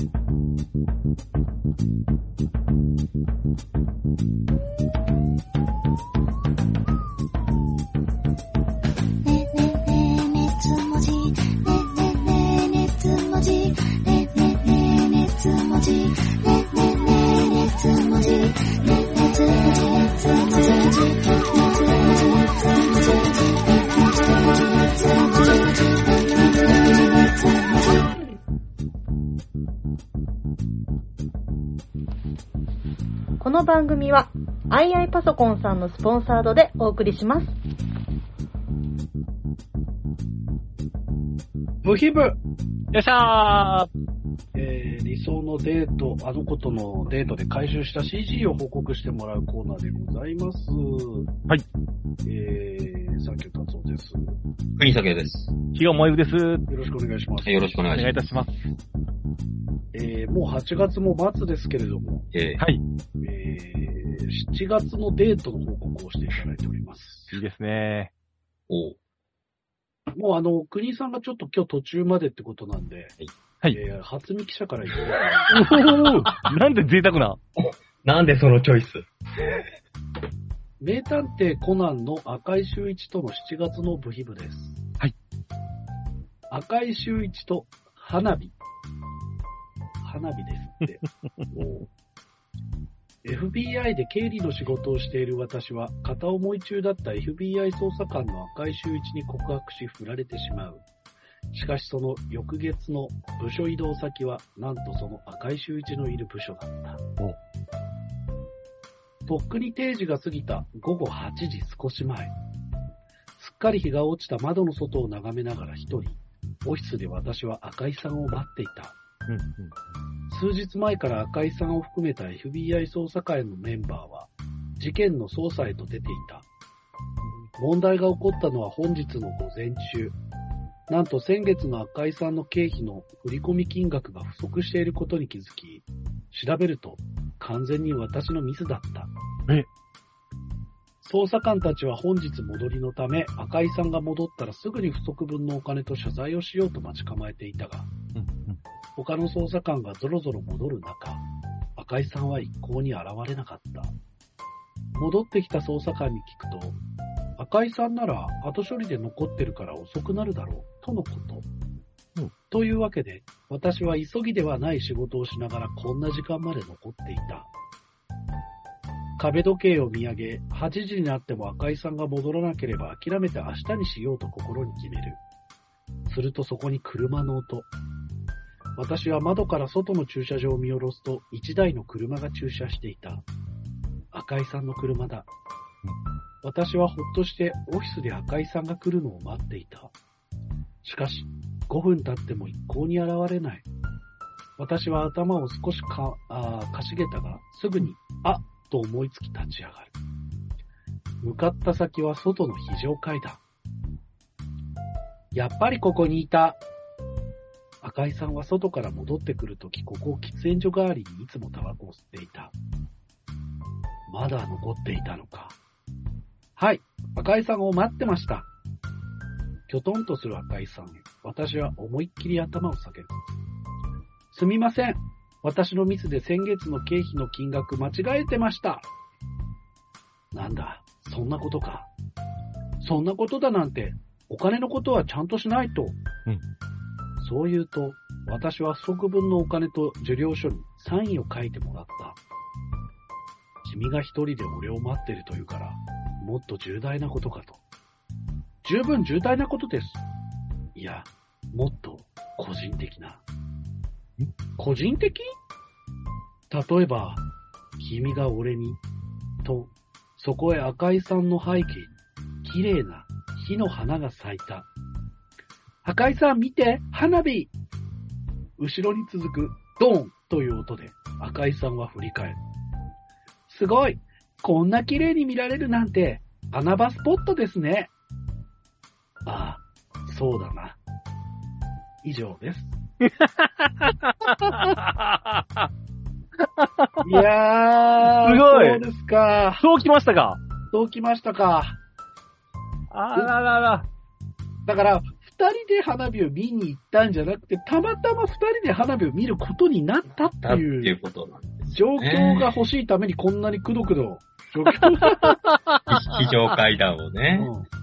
この番組はIIパソコンさんのスポンサードでお送りします。 ブヒブ、 よっしゃー。 理想のデート、あの子とのデートで回収した CG を報告してもらうコーナーでございます。 はい。 サンキュー達夫です。 国酒です。 ひよもゆです。 よろしくお願いします。 よろしくお願いします。 お願いいたします。 もう8月も末ですけれども、 はい。 7月のデートの報告をしていただいております。 いいですね。 おもう国さんがちょっと今日途中までってことなんで、 はい。 初見記者から言ってなんで贅沢な。 なんでそのチョイス？ 名探偵コナンの赤井秀一との7月の部秘部です。 はい。 赤井秀一と花火。花火ですって。FBI で経理の仕事をしている私は、片思い中だった FBI 捜査官の赤井秀一に告白し振られてしまう。しかしその翌月の部署移動先は、なんとその赤井秀一のいる部署だった。とっくに定時が過ぎた午後8時少し前。すっかり日が落ちた窓の外を眺めながら一人、オフィスで私は赤井さんを待っていた。数日前から赤井さんを含めた FBI 捜査会のメンバーは事件の捜査へと出ていた。問題が起こったのは本日の午前中。なんと先月の赤井さんの経費の振込金額が不足していることに気づき、調べると完全に私のミスだった。捜査官たちは本日戻りのため赤井さんが戻ったらすぐに不足分のお金と謝罪をしようと待ち構えていたが、他の捜査官がぞろぞろ戻る中、赤井さんは一向に現れなかった。戻ってきた捜査官に聞くと、赤井さんなら後処理で残ってるから遅くなるだろう、とのこと。というわけで、私は急ぎではない仕事をしながらこんな時間まで残っていた。壁時計を見上げ、8時になっても赤井さんが戻らなければ諦めて明日にしようと心に決める。するとそこに車の音。私は窓から外の駐車場を見下ろすと、一台の車が駐車していた。赤井さんの車だ。私はほっとしてオフィスで赤井さんが来るのを待っていた。しかし、5分経っても一向に現れない。私は頭を少しかしげたが、すぐに、と思いつき立ち上がる。向かった先は外の非常階段。やっぱりここにいた。赤井さんは外から戻ってくるとき、ここを喫煙所代わりにいつもタバコを吸っていた。まだ残っていたのか。はい、赤井さんを待ってました。きょとんとする赤井さんへ、私は思いっきり頭を下げる。すみません。私のミスで先月の経費の金額間違えてました。なんだ、そんなことか。そんなことだなんて、お金のことはちゃんとしないと。そう言うと、私は不足分のお金と受領書にサインを書いてもらった。君が一人で俺を待ってるというから、もっと重大なことかと。十分重大なことです。いや、もっと個人的な。個人的？例えば、君が俺に、と、そこへ赤井さんの背景に、綺麗な火の花が咲いた。赤井さん見て、花火！後ろに続く、ドーンという音で、赤井さんは振り返る。すごい！こんな綺麗に見られるなんて、穴場スポットですね。ああ、そうだな。以上です。いやー、 すごい。 そうですか。 そうきましたか。 そうきましたか。 あららら。 だから、 で花火を見に行ったんじゃなくて、たまたま二人で花火を見ることになったってだっていいううことなんです状よね。 況が欲しいためにこんなにくどくど状況が、 非常階段をね。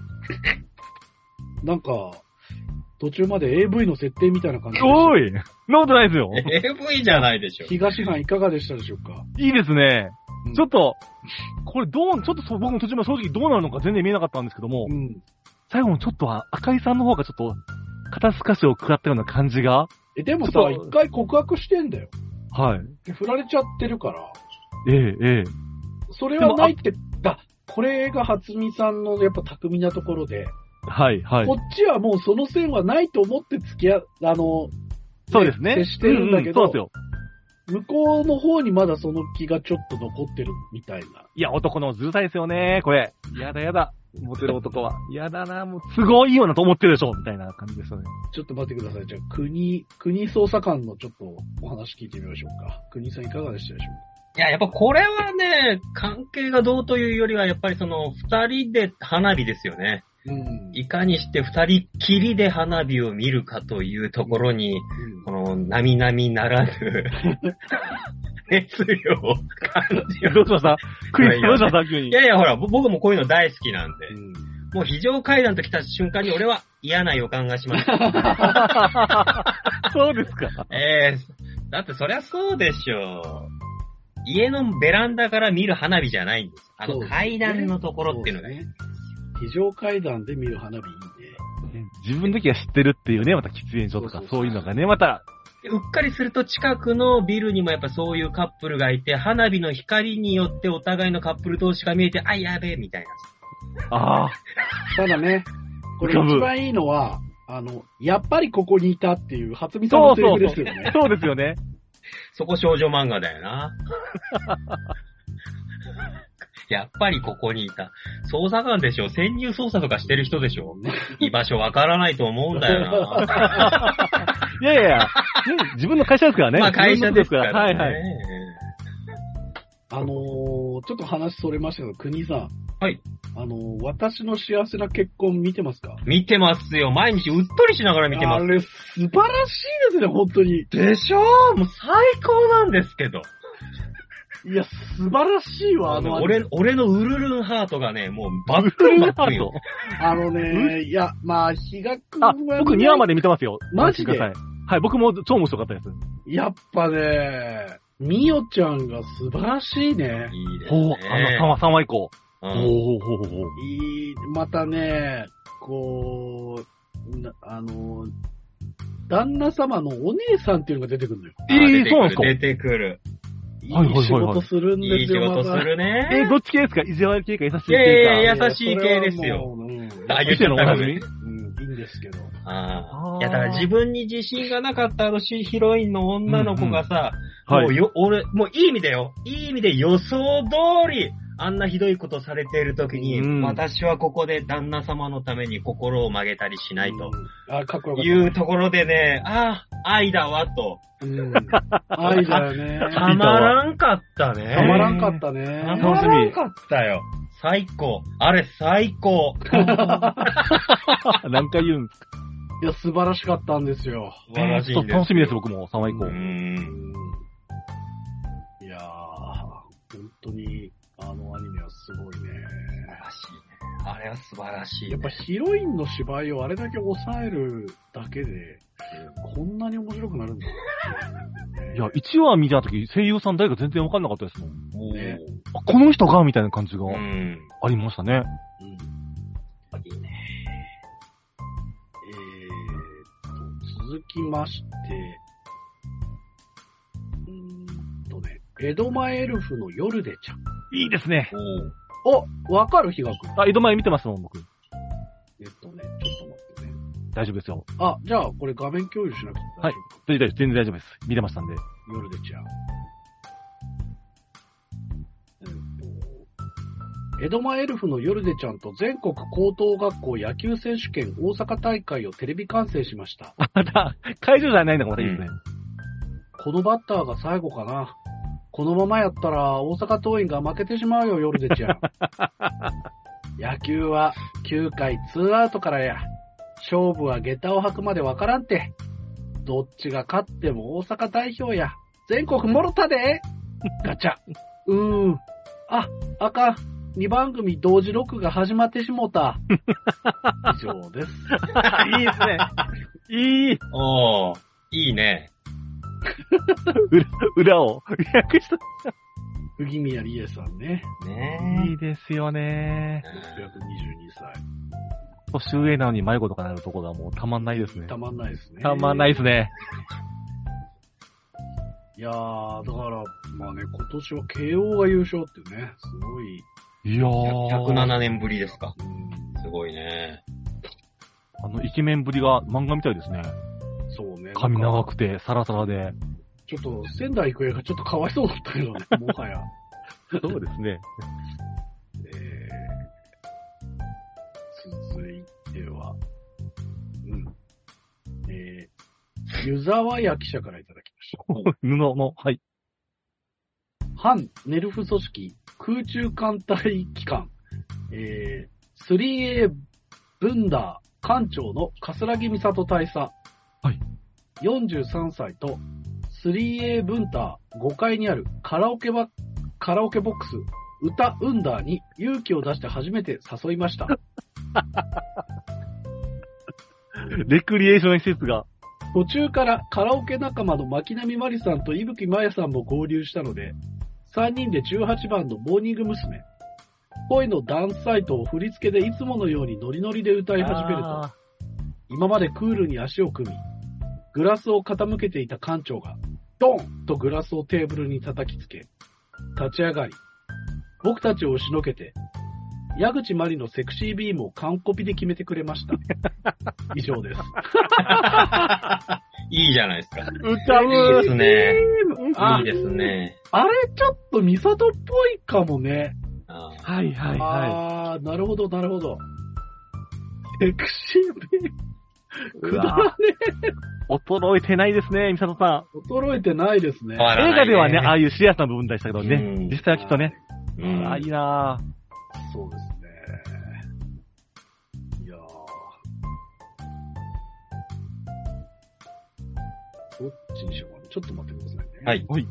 なんか、途中まで AV の設定みたいな感じでした。 おいそんなことないですよ。 AV じゃないでしょ。 東藩いかがでしたでしょうか？ いいですね。 うんちょっと、これちょっと僕も途中まで正直どうなるのか全然見えなかったんですけども、 うん。 最後のちょっとは赤井さんの方がちょっと、肩透かしを食らったような感じが、 でもさ、 ちょっと一回告白してんだよ。 はい。 で振られちゃってるから、 ええ。 それはないって、これが初見さんのやっぱ巧みなところで、 はい、はいこ。っちはもうその線はないと思って付き合う、 そうですね。 接してるんだけど、 そうですよ。 向こうの方にまだその気がちょっと残ってるみたいな。 いや、男のずるさですよね、これ。やだやだ。モテる男は。やだな、もう、すごいよなと思ってるでしょ、みたいな感じですよね。 ちょっと待ってください。じゃあ、国捜査官のちょっとお話聞いてみましょうか。国さんいかがでしたでしょういや、やっぱこれはね、関係がどうというよりは、やっぱりその、二人で花火ですよね。 か？ いかにして二人きりで花火を見るかというところに、この、並々ならぬ、熱量を感じる。 どうしましたクイズどうしました急に。 いやいや、ほら、僕もこういうの大好きなんで、 うんもう非常階段と来た瞬間に俺は嫌な予感がしました。 そうですか。 だってそりゃそうでしょう。家のベランダから見る花火じゃないんです。 そうですね階段のところっていうのがそうですね。非常階段で見る花火いいね。 自分だけが知ってるっていうね、また喫煙所とかそういうのがね、また、 うっかりすると近くのビルにもやっぱそういうカップルがいて、花火の光によってお互いのカップル同士が見えて、あ、やべえ、みたいな。 ああ、 ただね、これ浮かぶ一番いいのは、やっぱりここにいたっていう初見さんのセリフですよね。 そうですよね。 そこ少女漫画だよな。やっぱりここにいた。捜査官でしょ、潜入捜査とかしてる人でしょ。居場所わからないと思うんだよな。 いやいやいや、ね自分の会社ですからね。 まあ会社ですからね。 はいはい。 ちょっと話それましたけど、国さん。 はい。 私の幸せな結婚見てますか？ 見てますよ。毎日うっとりしながら見てます。 あれ、素晴らしいですね、本当に。 でしょもう最高なんですけど。 いや、素晴らしいわ、 俺のウルルンハートがね、もうバックンバックンよ。 いや、まあ、比嘉君あは、、 僕2話まで見てますよ。 マジでごめんなさいはい、僕も超面白かったです。 やっぱね、みおちゃんが素晴らしいね。 いいですほう、 ね。 3話以降。 うんほうほうほうほう。 またね、こう、旦那様のお姉さんっていうのが出てくるのよ。 そうなんですか出てくる。 いいはいはいはいはい仕事するんいいですよ、 仕事するね。 どっち系ですか意地悪系か優しい系か。 いやいやまた優しい系ですよ。 それはもううんあ、言っちゃったおなじみいいんですけど。 ああ。いや、だから自分に自信がなかったヒロインの女の子がさ、 はいもういい意味だよ。いい意味で予想通り、あんなひどいことされている時に、私はここで旦那様のために心を曲げたりしないと。 かっこよかった。 いうところでね、愛だわと。 愛だよね。 たまらんかったね。 たまらんかったね。 たまらんかったよ。最高。あれ最高。 何回言うんですかいや、素晴らしかったんですよ。 素晴らしいんです。 楽しみです、僕も、3話以降。 いやー、本当に、アニメはすごいね。 素晴らしいね。あれは素晴らしい、ね。 やっぱヒロインの芝居をあれだけ抑えるだけで、こんなに面白くなるんだ、 いや、1話見たとき、声優さん誰か全然わかんなかったですもん。 ね。 この人がみたいな感じがありましたね。 いいね。続きまして、江戸前エルフの夜でちゃん。 いいですね。 わかる日がくん。 江戸前見てますもん、僕。 ちょっと待ってね。 大丈夫ですよ。 じゃあ、これ画面共有しなくて大丈夫？ はい。全然大丈夫です。見てましたんで。 夜でちゃん。江戸前エルフの夜でちゃんと全国高等学校野球選手権大阪大会をテレビ観戦しました。 また、会場じゃないのがまたいいですね。 このバッターが最後かな。このままやったら大阪桐蔭が負けてしまうよ、夜でちゃん。野球は9回2アウトからや。 勝負は下駄を履くまでわからんて。どっちが勝っても大阪代表や。全国もろたで。ガチャ。あかん。2番組同時録が始まってしもうた。以上です。 いいですね。いい。 おー、いいね。 裏を略した。 杉宮理恵さんね。 ねいいですよね。 622歳。 年上なのに迷子とかなるところがもうたまんないですね。 たまんないですね。 たまんないですね。 いやー、だから、まあね、今年は慶応が優勝ってね、すごい。 いやー。 107年ぶりですか。 うん、 すごいね。 イケメンぶりが漫画みたいですね。 そうね。 髪長くて、サラサラで。 ちょっと、仙台育英がちょっとかわいそうだったけどね、もはや。 そうですね。 続いては、湯沢屋記者からいただきました。 布の、はい。 反ネルフ組織空中艦隊機関、3A ブンダー艦長の桂木美里大佐。 はい。 43歳と 3A ブンター5階にあるカラオケボックス歌ウンダーに勇気を出して初めて誘いました。 レクリエーション施設が。 途中からカラオケ仲間の牧波真理さんと伊吹真也さんも合流したので、3人で18番のモーニング娘。恋のダンスサイトを振り付けでいつものようにノリノリで歌い始めると、今までクールに足を組み、グラスを傾けていた館長が、ドンとグラスをテーブルに叩きつけ、立ち上がり、僕たちを押しのけて、矢口まりのセクシービームを完コピで決めてくれました。以上です。 いいじゃないですか。 歌う。 いいですね。 あいいですね。 あれちょっとミサトっぽいかもね。 はいはいはなるほど、なるほど。セクシービーム。くだらねい。衰えてないですね、ミサトさん。 衰えてないですね。 映画ではね、ああいうシリアスな部分でしたけどね。実際はきっとね。 うん、 いいなぁ。 そうですね。いやどっちにしようかな。ちょっと待ってくださいね。 はい。 はい。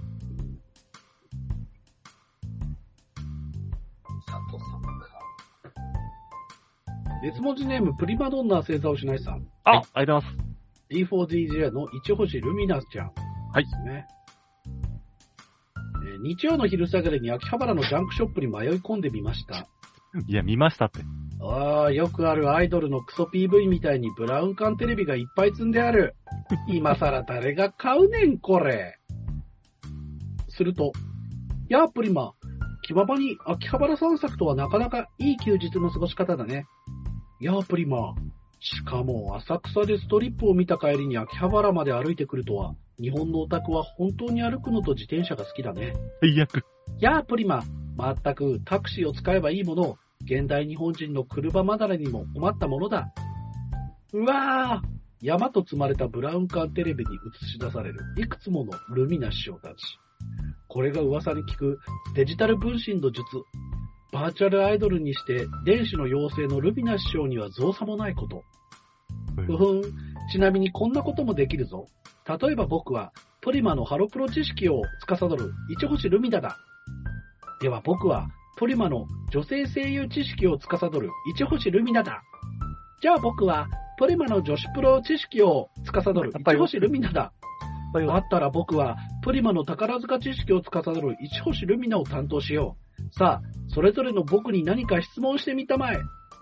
佐藤さんか。 別文字ネームプリマドンナ星座をしないさん。 あ、ありがとうございます。 D4DJ の一星ルミナスちゃん。 はい。 ですね。日曜の昼下がりに秋葉原のジャンクショップに迷い込んでみました。 いや、見ましたって。 ああ、よくあるアイドルのクソ PV みたいにブラウン管テレビがいっぱい積んである。今更誰が買うねん、これ。すると、やあ、プリマ、気ままに秋葉原散策とはなかなかいい休日の過ごし方だね。やあ、プリマ、しかも浅草でストリップを見た帰りに秋葉原まで歩いてくるとは、日本のオタクは本当に歩くのと自転車が好きだね。 最悪。 やあ、プリマ、まったくタクシーを使えばいいものを、現代日本人の車離れにも困ったものだ。うわぁ、山と積まれたブラウン管テレビに映し出されるいくつものルミナ師匠たち。これが噂に聞くデジタル分身の術。バーチャルアイドルにして電子の妖精のルミナ師匠には造作もないこと。ちなみにこんなこともできるぞ。例えば僕はプリマのハロプロ知識を司る一星ルミナだ。では僕はプリマの女性声優知識を司る一星ルミナだ。じゃあ僕はプリマの女子プロ知識を司る一星ルミナだ。だったら僕はプリマの宝塚知識を司る一星ルミナを担当しよう。さあ、それぞれの僕に何か質問してみたまえ。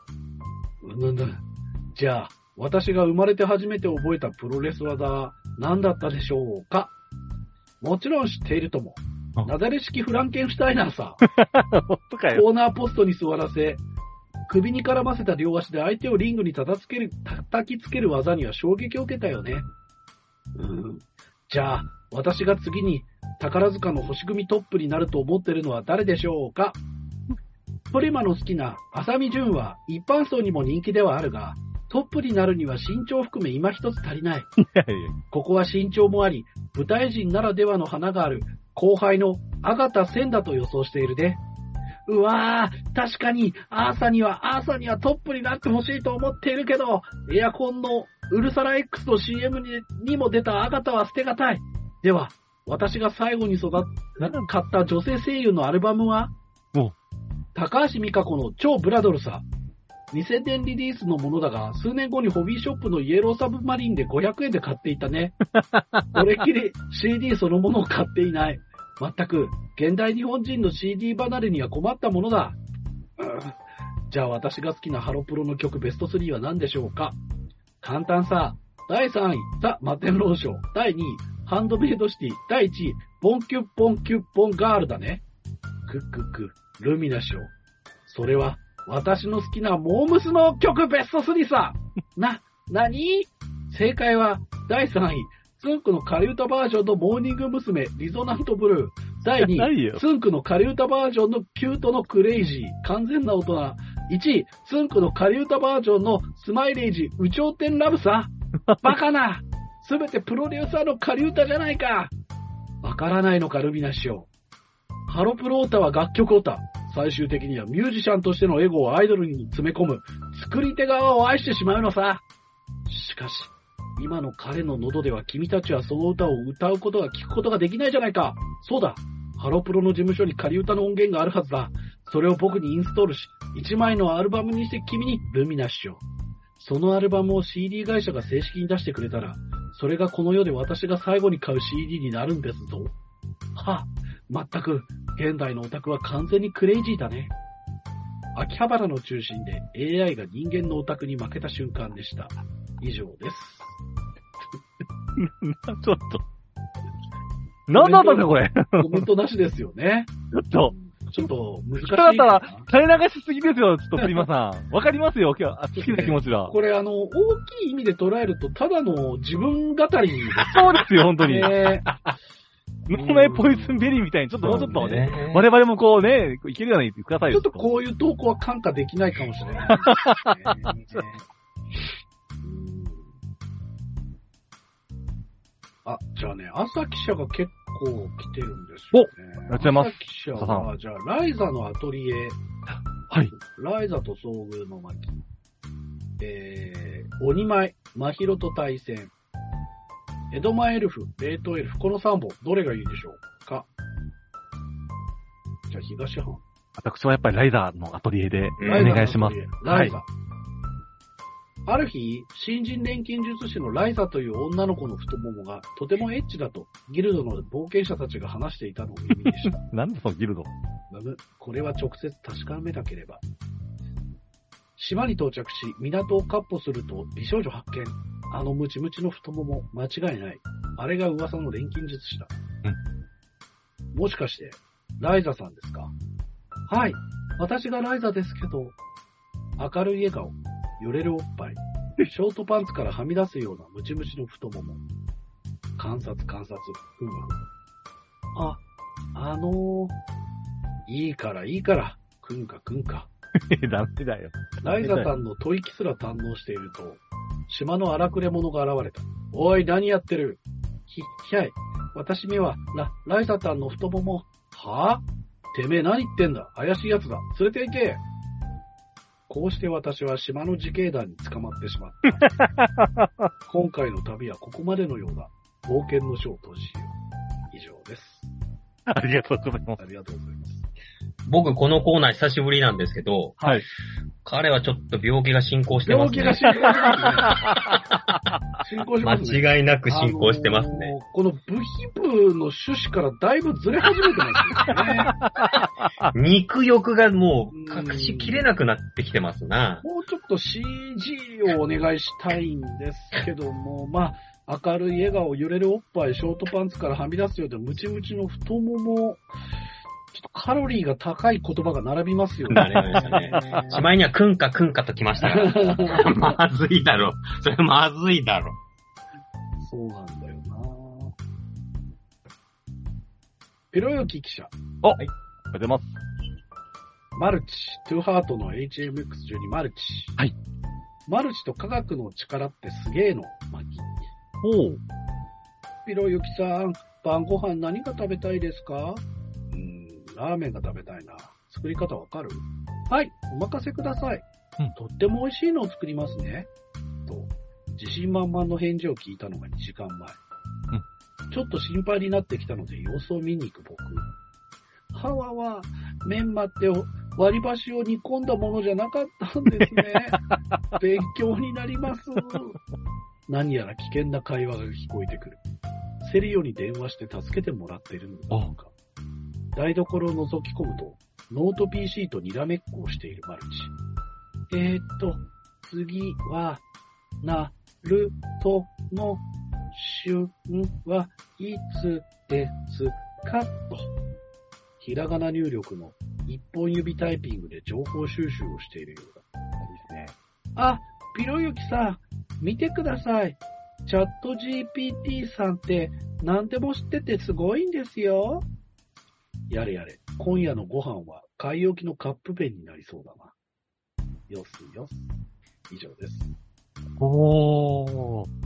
じゃあ、私が生まれて初めて覚えたプロレス技、何だったでしょうか。もちろん知っているとも。なだれ式フランケンシュタイナーさ。コーナーポストに座らせ、首に絡ませた両足で相手をリングに叩きつける技には衝撃を受けたよね。じゃあ、私が次に宝塚の星組トップになると思ってるのは誰でしょうか。プリマの好きな浅見純は一般層にも人気ではあるが、トップになるには身長を含め今一つ足りない。ここは身長もあり、舞台人ならではの花がある後輩の阿形千だと予想しているで。 うわぁ、確かに、アーサにはトップになってほしいと思っているけど、エアコンのウルサラ X の CM にも出たアガタは捨てがたい。では、私が最後に買った女性声優のアルバムは、高橋美香子の超ブラドルさ。2000年リリースのものだが、数年後にホビーショップのイエローサブマリンで500円で買っていたね。それっきり CD そのものを買っていない。まったく、現代日本人の CD 離れには困ったものだ。じゃあ私が好きなハロプロの曲ベスト3は何でしょうか？簡単さ。第3位、ザ・マテンローション。第2位、ハンドメイドシティ。第1位、ボンキュッポンキュッポンガールだね。クックック、ルミナ賞。それは、私の好きなモームスの曲ベスト3さ。なに？正解は、第3位、つんくの仮歌バージョンのモーニング娘。リゾナントブルー。第2位、つんくの仮歌バージョンのキュートのクレイジー。完全な大人。1位、つんくの仮歌バージョンのスマイレージ、有頂天ラブさ。バカな。すべてプロデューサーの仮歌じゃないか。わからないのか、ルミナ師匠。ハロプロオタは楽曲オタ。最終的にはミュージシャンとしてのエゴをアイドルに詰め込む、作り手側を愛してしまうのさ。しかし、今の彼の喉では君たちはその歌を歌うことが聞くことができないじゃないか。そうだ。ハロプロの事務所に仮歌の音源があるはずだ。それを僕にインストールし、1枚のアルバムにして君にルミナ師匠。そのアルバムを CD 会社が正式に出してくれたら、それがこの世で私が最後に買う CD になるんですぞ。はあ、まったく、現代のオタクは完全にクレイジーだね。秋葉原の中心で AI が人間のオタクに負けた瞬間でした。以上です。 ちょっと。なんだったんだこれ。 コメントなしですよね。ちょっと難しい。 人だったら、垂れ流しすぎですよ、ちょっとプリマさん。わかりますよ、今日、好きな気持ちだ。 これ大きい意味で捉えると、ただの自分語りです。 そうですよ、本当に。脳内ポイズンベリーみたいに、ちょっともうちょっとね、我々もこうね、いけるように言ってくださいよ。 ちょっとこういう投稿は感化できないかもしれないですね。じゃあね、朝記者が結構来てるんですよね。 ありがとうございます。 朝記者は、じゃあ、ライザのアトリエ。 はい。 ライザと遭遇の巻。鬼舞、真宙と対戦。江戸前エルフ、冷凍エルフ、この3本、どれがいいでしょうか？じゃあ、東半。 私はやっぱりライザのアトリエでお願いします。 ライザ。ある日、新人錬金術師のライザという女の子の太ももがとてもエッチだとギルドの冒険者たちが話していたのを耳にした。 なんでそのギルド？ これは直接確かめなければ。島に到着し、港を闊歩すると美少女発見。あのムチムチの太もも、間違いない。あれが噂の錬金術師だ。もしかして、ライザさんですか？はい、私がライザですけど、明るい笑顔。揺れるおっぱい。ショートパンツからはみ出すようなムチムチの太もも。観察。ふむ。いいから。くんか。 ダメだよ。 ライザさんの吐息すら堪能していると、島の荒くれ者が現れた。おい、何やってる？ひゃい。私めは、ライザさんの太もも。はぁ？てめえ何言ってんだ？怪しい奴だ。連れて行け。こうして私は島の自警団に捕まってしまった。今回の旅はここまでのようだ。冒険の書を閉じよう。以上です。 ありがとうございます。 ありがとうございます。 僕このコーナー久しぶりなんですけど、 はい。 彼はちょっと病気が進行してますね。 病気が進行してますね。進行しますね。 間違いなく進行してますね。 この部品部の趣旨からだいぶずれ始めてますね。 肉欲がもう隠しきれなくなってきてますな。 もうちょっと CG をお願いしたいんですけども、明るい笑顔、揺れるおっぱい、ショートパンツからはみ出すようでムチムチの太もも、ちょっとカロリーが高い言葉が並びますよね。 しまいにはくんかと来ましたから。まずいだろ。それまずいだろ。 そうなんだよな。ピロヨキ記者。 はい。ありがとうございます。 マルチ、トゥーハートの HMX12 マルチ。 はい。 マルチと科学の力ってすげえの、マキ。 ほう。 ピロユキさん、晩ご飯何が食べたいですか？ラーメンが食べたいな。 作り方わかる？はい、お任せください。とっても美味しいのを作りますね。と、自信満々の返事を聞いたのが2時間前。ちょっと心配になってきたので様子を見に行く僕。はわわ、メンマって割り箸を煮込んだものじゃなかったんですね。勉強になります。何やら危険な会話が聞こえてくる。セリオに電話して助けてもらっているのだろうか。台所を覗き込むと、ノート PC とにらめっこをしているマルチ。次は、なるとの旬はいつですかと。ひらがな入力の一本指タイピングで情報収集をしているようだ。いいですね。あ、ピロユキさん、見てください。チャット GPT さんって何でも知っててすごいんですよ。やれやれ、今夜のご飯は買い置きのカップ麺になりそうだな。よすよす。以上です。 おー。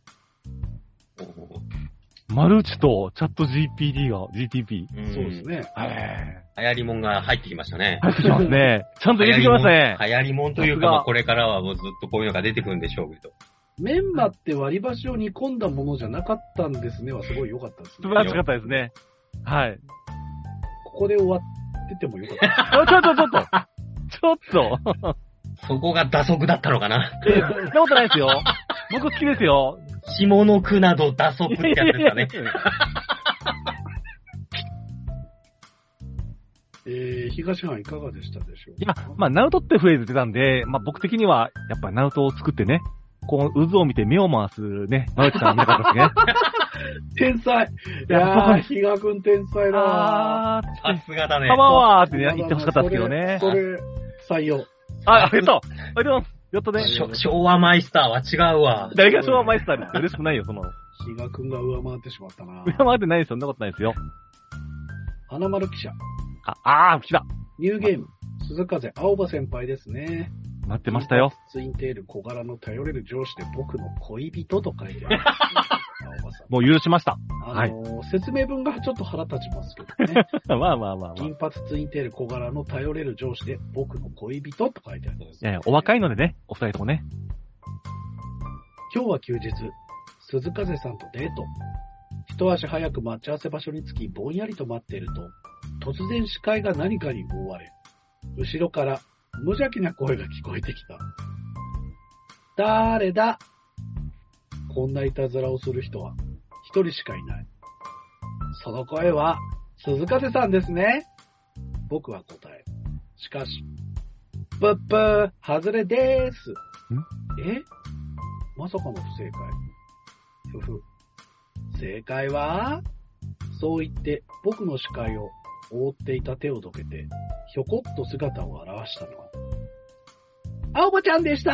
マルチとチャット GPT が GTP。 そうですね。 流行りもんが入ってきましたね。 入ってきますね。ちゃんと入れてきましたね。 流行りもんというか、これからはもうずっとこういうのが出てくるんでしょうけど。 メンマって割り箸を煮込んだものじゃなかったんですねはすごい良かったですね。 素晴らしかったですね。はい。 ここで終わってても良かった。 ちょっと。 そこが打足だったのかな。 そんなことないですよ。僕好きですよ。 下の句など打足ってやつですかね。 東藩いかがでしたでしょうか？いや、ナウトってフレーズ出たんで、僕的には、やっぱナウトを作ってね、この渦を見て目を回すね、マルチさん見たかったですね。 天才。いやー、比嘉くん天才だわ。 さすがだね。 パワーって言ってほしかったですけどね。 それ、採用。 ありがとう。やっとね。 昭和マイスターは違うわ。 誰が昭和マイスターです。嬉しくないよ、その。 比嘉くんが上回ってしまったな。 上回ってないですよ、そんなことないですよ。 花丸記者。 来た。 ニューゲーム、鈴風青葉先輩ですね。 待ってましたよ。 ツインテール小柄の頼れる上司で僕の恋人と書いてある。青葉さん。 もう許しました。はい。 説明文がちょっと腹立ちますけどね。 まあ。 金髪ツインテール小柄の頼れる上司で僕の恋人と書いてあるんです。 いや、お若いのでね、お二人ともね。 今日は休日、鈴風さんとデート。一足早く待ち合わせ場所に着き、ぼんやりと待っていると、突然視界が何かに覆われ、後ろから無邪気な声が聞こえてきた。誰だ？こんないたずらをする人は一人しかいない。その声は鈴風さんですね。僕は答え。しかし、ブッブー、外れでーす。まさかの不正解。ふふ。正解は、そう言って僕の視界を覆っていた手をどけて、ひょこっと姿を現したのは、青葉ちゃんでした。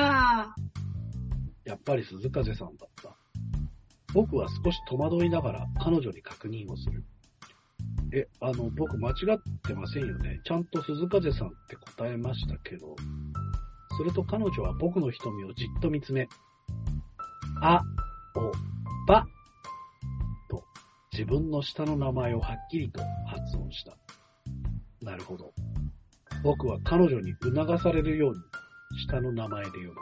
やっぱり鈴風さんだった。僕は少し戸惑いながら彼女に確認をする。僕間違ってませんよね。ちゃんと鈴風さんって答えましたけど。すると彼女は僕の瞳をじっと見つめ、あ、お、ば、と自分の下の名前をはっきりと発音した。なるほど。僕は彼女に促されるように下の名前で呼ぶ。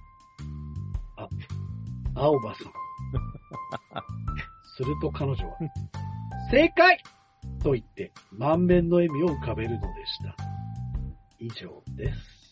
青葉さん。すると彼女は、正解と言って満面の笑みを浮かべるのでした。以上です。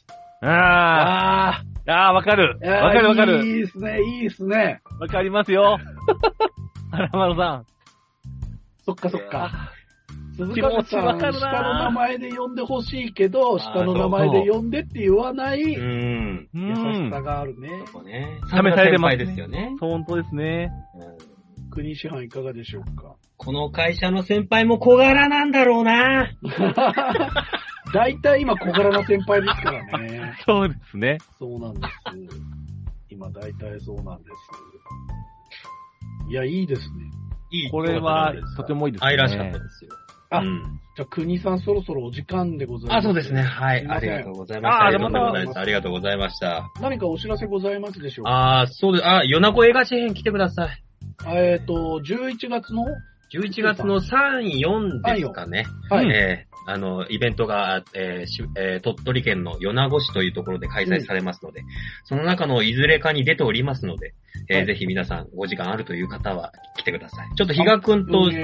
わかる。わかる。 いいですね、いいですね。 わかりますよ。花丸さん。 そっか。鈴風さん、下の名前で呼んでほしいけど、下の名前で呼んでって言わない優しさがあるね。 そうね。 試されてますですよね。 本当ですね。 国師範いかがでしょうか。 この会社の先輩も小柄なんだろうな。 大体今小柄な先輩ですからね。 そうですね。 そうなんです。今大体そうなんです。いや、いいですね。 これはとてもいいですね。 愛らしかったですよ。 じゃあ、国さんそろそろお時間でございます。 そうですね。はい。ありがとうございました。ありがとうございました。 何かお知らせございますでしょうか。 そうです。米子映画詩編来てください。 11月の 11月の3、4ですかね。 はい。 イベントが、鳥取県の米子市というところで開催されますので、その中のいずれかに出ておりますので、ぜひ皆さんお時間あるという方は来てください。ちょっと比嘉くんと、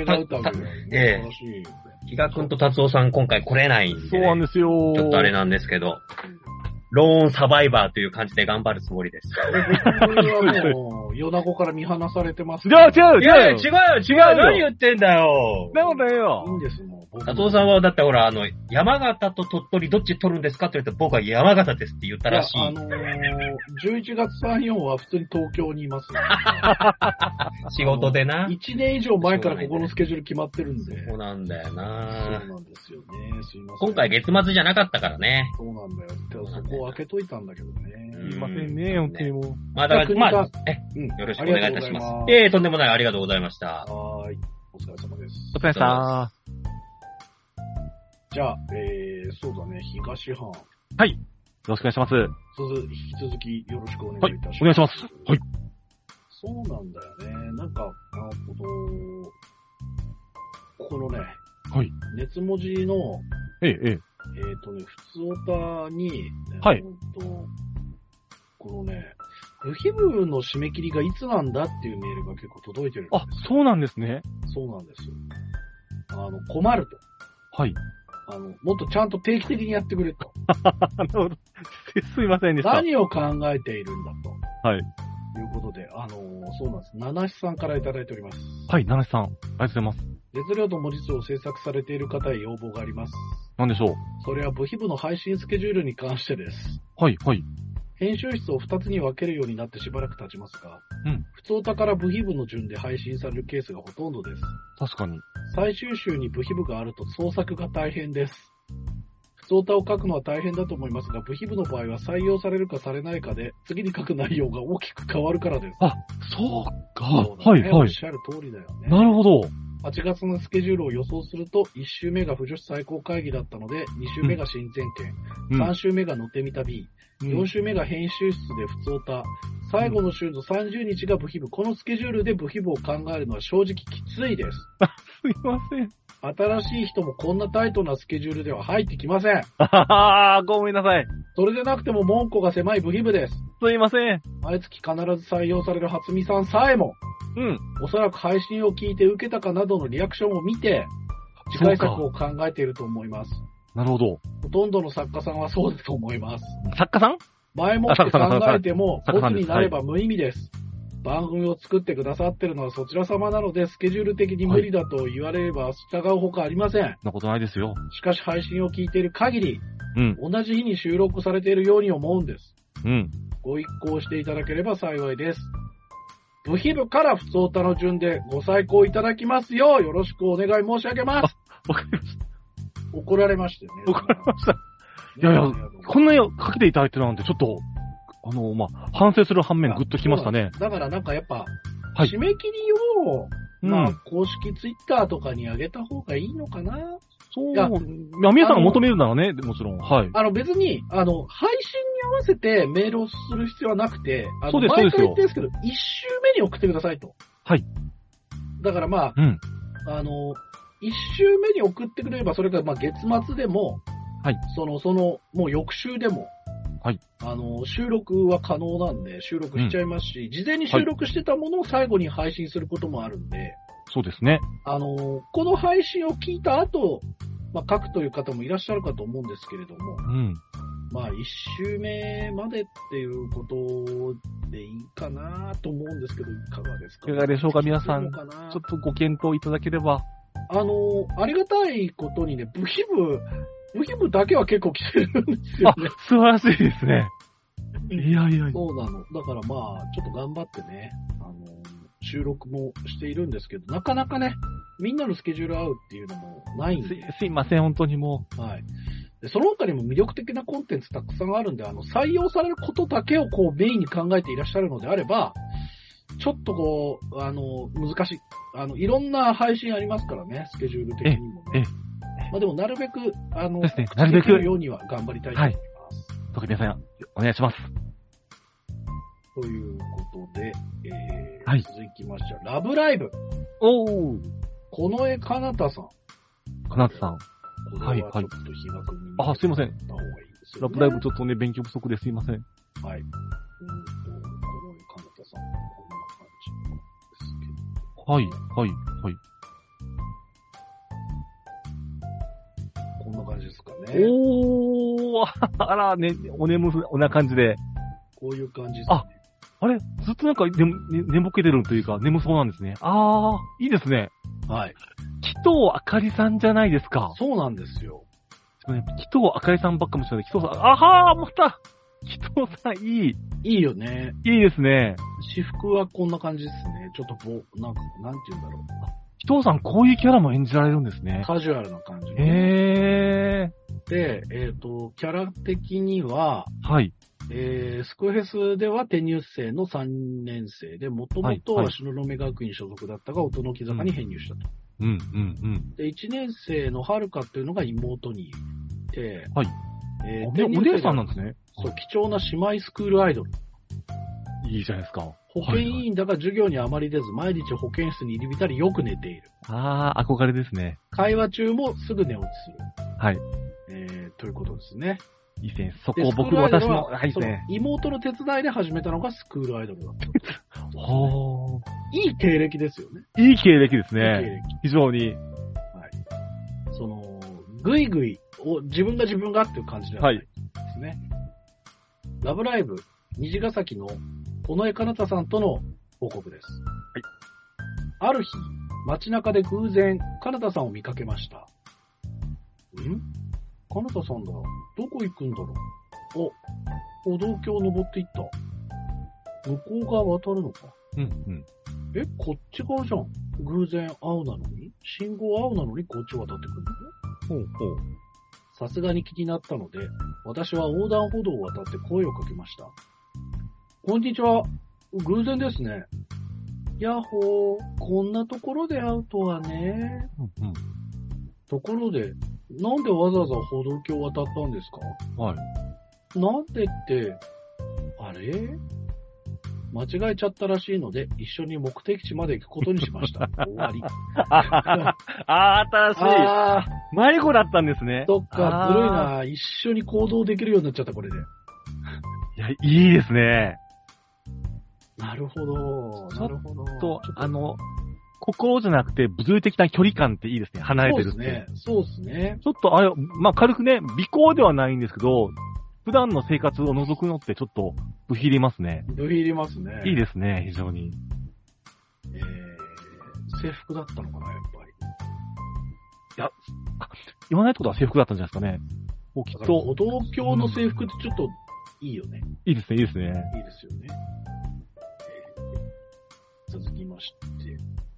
比嘉くんと達夫さん今回来れないんで、 そうなんですよ。 ちょっとあれなんですけど、ローンサバイバーという感じで頑張るつもりです。 僕はもう、米子から見放されてます。 いや、違ういやいや、違うよ。何言ってんだよ。 なことないよ。 いいんです、もう。 佐藤さんは、だってほら、山形と鳥取どっち取るんですかって言って僕は山形ですって言ったらしい。 11月3、4は普通に東京にいます。 仕事でな。 1年以上前からここのスケジュール決まってるんで。 そうなんだよな。 そうなんですよね。すいません。 今回月末じゃなかったからね。 そうなんだよ。そこを開けといたんだけどね。 すいませんね、本当にもう。 まあ、だから、よろしくお願いいたします。とんでもない、ありがとうございました。 はい。お疲れ様です。 お疲れ様。 じゃあ、そうだね、東藩。 はい。よろしくお願いします。 引き続きよろしくお願いいたします。 お願いします。はい。 そうなんだよね。なんか、このね、 はい。 熱文字の、普通オタに、 はい。 このね、部費部の締め切りがいつなんだっていうメールが結構届いてるんですよ。 あ、そうなんですね。 そうなんですよ。困ると。 はい。 もっとちゃんと定期的にやってくれと。 なるほど。すいませんでした。 何を考えているんだと。 はい。 いうことで、そうなんです。七七さんからいただいております。 はい、七七さん。ありがとうございます。 熱量と文字数を制作されている方へ要望があります。 何でしょう。 それは部費部の配信スケジュールに関してです。 はい、はい。 編集室を2つに分けるようになってしばらく経ちますが、 普通オタから部費部の順で配信されるケースがほとんどです。 確かに。 最終週に部費部があると創作が大変です。普通オタを書くのは大変だと思いますが、部費部の場合は採用されるかされないかで、次に書く内容が大きく変わるからです。 あ、そうか。 そうね、 はい、はい。 おっしゃる通りだよね。 なるほど。 8月のスケジュールを予想すると、1週目が不女子最高会議だったので、2週目が親善券、3週目がのてみた B、4週目が編集室で普通オタ、最後の週の30日が部費部。このスケジュールで部費部を考えるのは正直きついです。 すいません。 新しい人もこんなタイトなスケジュールでは入ってきません。 ごめんなさい。 それでなくても門戸が狭い部費部です。 すいません。 毎月必ず採用される初見さんさえも、おそらく配信を聞いて受けたかなどのリアクションを見て、次回作を考えていると思います。 なるほど。 ほとんどの作家さんはそうだと思います。 作家さん？ 前もって考えても、ボツになれば無意味です。番組を作ってくださってるのはそちら様なので、スケジュール的に無理だと言われれば従うほかありません。 そんなことないですよ。 しかし配信を聞いている限り、同じ日に収録されているように思うんです。ご一行していただければ幸いです。部費部から普通オタの順でご再考いただきますようよろしくお願い申し上げます。 わかりました。 怒られましたよね。 怒られました。いやいや、こんなにかけていただいてるなんてちょっと、反省する反面グッときましたね。 だからなんかやっぱ、締め切りを、公式ツイッターとかに上げた方がいいのかな。 そう。いや、皆さんが求めるならね、もちろん。はい。 別に、配信に合わせてメールをする必要はなくて、 そうです、そうですよ。 毎回言ってるんですけど、1週目に送ってくださいと。 はい。 だから1週目に送ってくれれば、それが月末でも、 はい。 もう翌週でも、 はい。 収録は可能なんで、収録しちゃいますし、事前に収録してたものを最後に配信することもあるんで、 そうですね。 この配信を聞いた後、書くという方もいらっしゃるかと思うんですけれども、1週目までっていうことでいいかなと思うんですけど、いかがですか？ いかがでしょうか、皆さん。ちょっとご検討いただければ。 ありがたいことにね、部費部だけは結構来てるんですよね。 素晴らしいですね。いやいや。 そうなの。だからちょっと頑張ってね、収録もしているんですけど、なかなかね、みんなのスケジュール合うっていうのもないんで。 すいません、本当にもう。 はい。でその他にも魅力的なコンテンツたくさんあるんで、採用されることだけをメインに考えていらっしゃるのであれば、ちょっと難しい。いろんな配信ありますからね、スケジュール的にもね。でもなるべく、 ですね、なるべく。 ようには頑張りたいと思います。 特に皆さん、お願いします。 ということで、 はい。 続きましては、ラブライブ。 この絵かなたさん。 かなたさん。 これはちょっと比較にあ、すいません。 た方がいいですよね。 ラブライブちょっとね、勉強不足ですいません。 はい。この絵かなたさん。こんな感じですけど。 はい、はい、はい。 こんな感じですかね。 おー、あら、ね、お眠ふな感じで。 こういう感じですね。 あれずっとなんか寝ぼけてるというか、眠そうなんですね。あー、いいですね。 はい。 紀藤あかりさんじゃないですか。 そうなんですよ。 紀藤あかりさんばっかもしれない。紀藤さん、あはー、また紀藤さん、いい。 いいよね。 いいですね。 私服はこんな感じですね。ちょっとなんて言うんだろう。 紀藤さん、こういうキャラも演じられるんですね。 カジュアルな感じ、 へー。 で、キャラ的には、 はい。 スクフェスでは転入生の3年生で、もともとは東雲学院所属だったが、音の木坂に編入したと。 うん、うん、うん。 で、1年生のはるかっていうのが妹にいて、 はい。お姉さんなんですね。 そう、貴重な姉妹スクールアイドル。 いいじゃないですか。 保健委員だが授業にあまり出ず、毎日保健室に入り浸りよく寝ている。 あー、憧れですね。 会話中もすぐ寝落ちする。 はい。 ということですね。 いいですね。そこを私の、はいですね。 妹の手伝いで始めたのがスクールアイドルだった。 ほー。 いい経歴ですよね。 いい経歴ですね。 いい経歴。 非常に。 はい。ぐいぐいを自分がっていう感じではないですね。はい、ラブライブ、虹ヶ崎の尾上かなたさんとの報告です。 はい。 ある日、街中で偶然、かなたさんを見かけました。かなたさんだ。どこ行くんだろう。歩道橋を登っていった。向こう側渡るのか。 うんうん。 こっち側じゃん。偶然青なのに信号青なのにこっち渡ってくるの？ ほうほう。 さすがに気になったので、私は横断歩道を渡って声をかけました。こんにちは。偶然ですね。やっほー。こんなところで会うとはね。 うんうん。 ところで、なんでわざわざ歩道橋を渡ったんですか？ はい。 なんでって、あれ？間違えちゃったらしいので、一緒に目的地まで行くことにしました。終わり。 新しい。迷子だったんですね。 そっか、ずるいな。一緒に行動できるようになっちゃった、これで。 いや、いいですね。 なるほど。なるほど。 心じゃなくて物理的な距離感っていいですね。離れてるって。 そうですね。 ちょっと軽くね、尾行ではないんですけど、普段の生活を覗くのってちょっとブヒりますね。 ブヒりますね。 いいですね、非常に。 制服だったのかな、やっぱり。 いや、言わないってことは制服だったんじゃないですかね。きっと。 歩道橋の制服ってちょっといいよね。 いいですね、いいですね。 いいですよね。続きまして。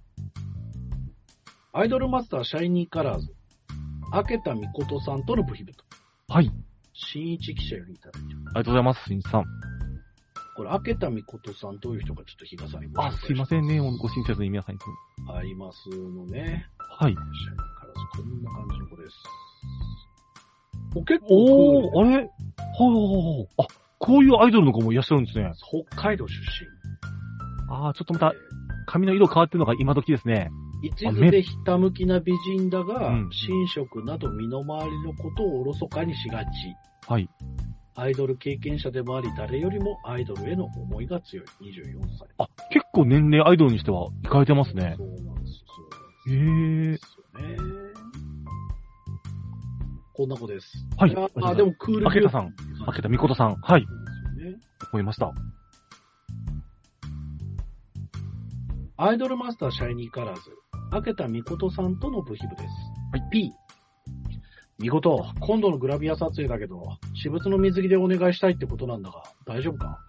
アイドルマスターシャイニーカラーズ、明田美琴さんとのブヒブと。 はい。 新一記者よりいただいてます。 ありがとうございます、新一さん。 これ、明田美琴さんどういう人かちょっと比嘉さんにご紹介します。 すいませんね、ご親切に皆さんに。 ありますのね。 はい。 シャイニーカラーズ、こんな感じの子です。結構あれこういうアイドルの子もいらっしゃるんですね。 北海道出身。 ちょっとまた、髪の色変わってるのが今時ですね。 一途でひたむきな美人だが、寝食など身の回りのことをおろそかにしがち。 はい。 アイドル経験者でもあり、誰よりもアイドルへの思いが強い。24歳。 結構年齢アイドルにしては、いかれてますね。 そうなんです。 へー。 こんな子です。 はい。 でもクール。 明田さん。明田美琴さん。はい。思いました。 アイドルマスターシャイニーカラーズ、明田美琴さんとのブヒブです。 はい。 P。美琴、今度のグラビア撮影だけど、私物の水着でお願いしたいってことなんだが、大丈夫か？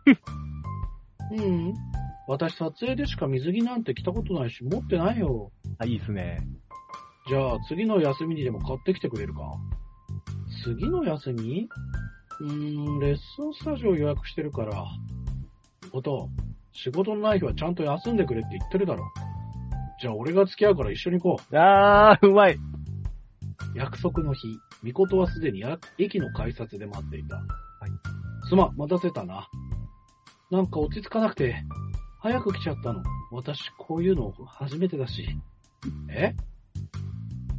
私撮影でしか水着なんて着たことないし、持ってないよ。 いいですね。 じゃあ次の休みにでも買ってきてくれるか？次の休み？レッスンスタジオ予約してるから。美琴、仕事のない日はちゃんと休んでくれって言ってるだろ。じゃあ俺が付き合うから一緒に行こう。 うまい。 約束の日、美琴はすでに駅の改札で待っていた。 はい。 すまん、待たせたな。なんか落ち着かなくて、早く来ちゃったの。私、こういうの初めてだし。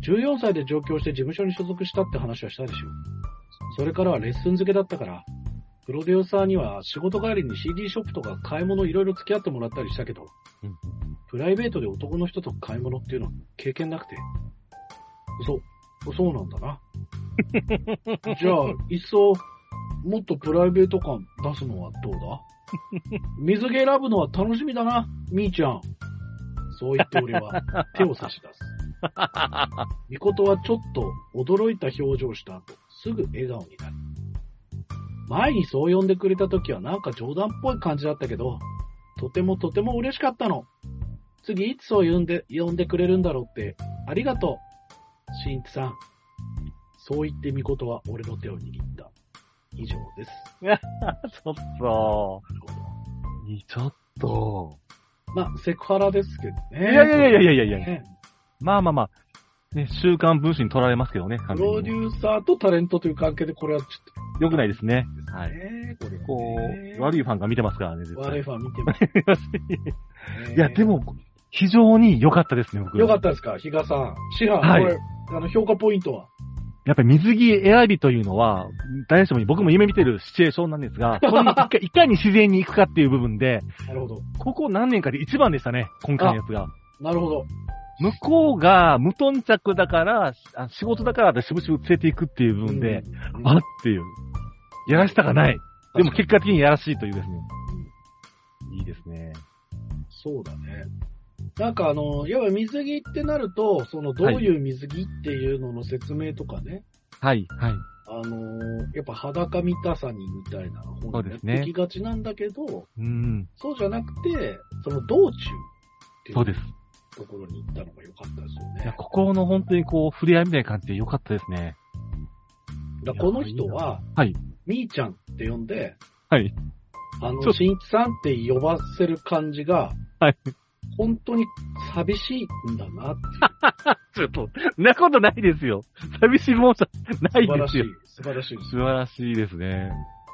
14歳で上京して事務所に所属したって話はしたでしょ。それからはレッスン漬けだったから、プロデューサーには仕事帰りに CD ショップとか買い物いろいろ付き合ってもらったりしたけど、プライベートで男の人と買い物っていうのは経験なくて。そうなんだな。じゃあ、いっそ、もっとプライベート感出すのはどうだ？水着選ぶのは楽しみだな、みーちゃん。そう言って俺は手を差し出す。みことはちょっと驚いた表情をした後、すぐ笑顔になる。前にそう呼んでくれた時はなんか冗談っぽい感じだったけど、とても嬉しかったの。次いつそう呼んでくれるんだろうって、ありがとう。しんいちさん。そう言ってみことは俺の手を握った。以上です。 ちょっと。ちょっと。 まあ、セクハラですけどね。 いや。ね、まあ。ね、週刊文春に取られますけどね。 プロデューサーとタレントという関係でこれはちょっと。 良くないですね。はい。 こう、悪いファンが見てますからね。 悪いファン見てます。 いや、でも、非常に良かったですね、僕。 良かったですか、比嘉さん。師範、 はい、 これ、評価ポイントはやっぱり水着選びというのは、誰しも僕も夢見てるシチュエーションなんですが、いかに自然に行くかっていう部分で、 なるほど。 ここ何年かで一番でしたね、今回のやつが。 なるほど。 向こうが無頓着だから、仕事だからでしぶしぶ連れていくっていう部分で、あっていう。やらしさがない。でも結果的にやらしいというですね。いいですね。 そうだね。なんかやっぱ水着ってなると、どういう水着っていうのの説明とかね。 はい、 やっぱ裸見たさにみたいな本にやってきがちなんだけど、そうじゃなくて、道中っていうところに行ったのが良かったですよね。 いや、心の本当に触れ合いみたいな感じで良かったですね。 この人は、みーちゃんって呼んで、しんいちさんって呼ばせる感じが、本当に寂しいんだなっていう。 ちょっと、なことないですよ。寂しいもんじゃないですよ。 素晴らしい。 素晴らしいですね。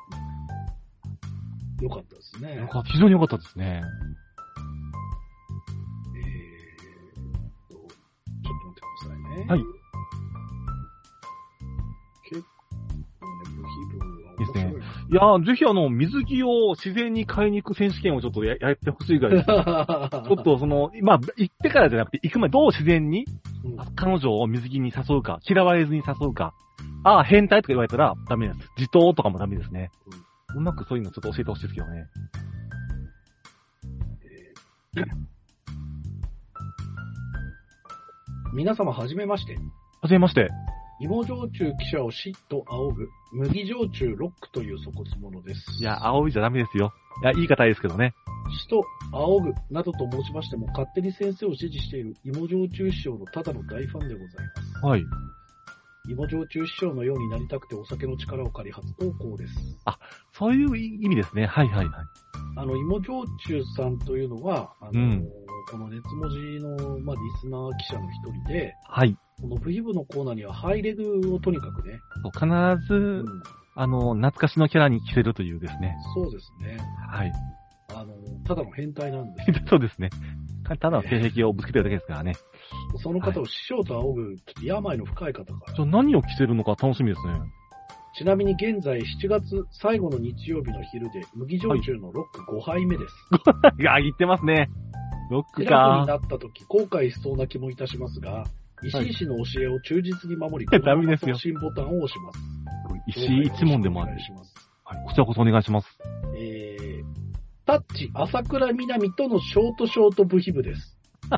よかったですね。 非常に良かったですね。 ちょっと待ってくださいね。 はい。 結構ね、部品分はですね。いやぜひ水着を自然に買いに行く選手権をちょっとやってほしいぐらいです。ちょっと行ってからじゃなくて、行く前どう自然に、彼女を水着に誘うか、嫌われずに誘うか、変態とか言われたらダメです。自答とかもダメですね。うまくそういうのちょっと教えてほしいですけどね。 皆様はじめまして。 はじめまして。 芋焼酎記者をしっと仰ぐ、麦焼酎ロックという粗骨者です。 いや、仰いじゃダメですよ。いや、いい方ですけどね。 しと仰ぐなどと申しましても、勝手に先生を支持している芋焼酎師匠のただの大ファンでございます。 はい。 芋焼酎師匠のようになりたくてお酒の力を借り初投稿です。 そういう意味ですね。はい。 芋焼酎さんというのは、この熱文字の、リスナー記者の一人で、 はい。 このブヒブのコーナーにはハイレグをとにかくね。 必ず、懐かしのキャラに着せるというですね。 そうですね。 はい。 ただの変態なんです。 そうですね。ただの性癖をぶつけてるだけですからね。 その方を師匠と仰ぐ、ちょっと病の深い方から。 じゃあ何を着せるのか楽しみですね。 ちなみに現在7月最後の日曜日の昼で、麦焼酎のロック5杯目です。 いや、言ってますね。ロックか。 開くになった時、後悔しそうな気もいたしますが、石井氏の教えを忠実に守り、 ダメですよ。 送信ボタンを押します。 石井一門でもある。はい、こちらこそお願いします。 タッチ、朝倉みなみとのショートブヒブです。